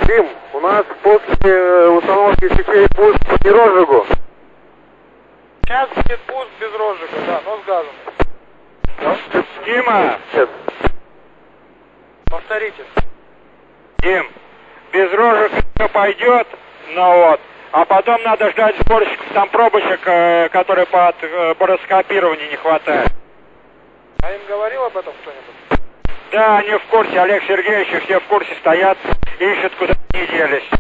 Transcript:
Дим, у нас после установки сетей пуск по розжигу. Сейчас будет пуск без розжига, да, но с газом. Дима! Повторите. Дим, без розжига пойдет, ну вот, а потом надо ждать сборщиков, там пробочек, которые под бароскопирование не хватает. А им говорил об этом кто-нибудь? Да, они в курсе, Олег Сергеевич, все в курсе стоят, ищут, куда они делись.